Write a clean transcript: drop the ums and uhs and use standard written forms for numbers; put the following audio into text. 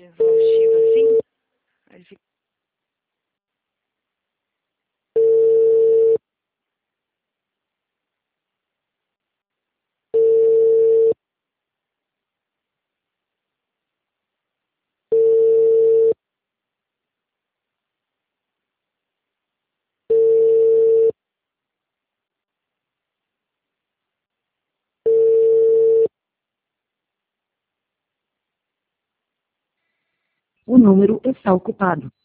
exaustivo assim. Aí ele fica... O número está ocupado.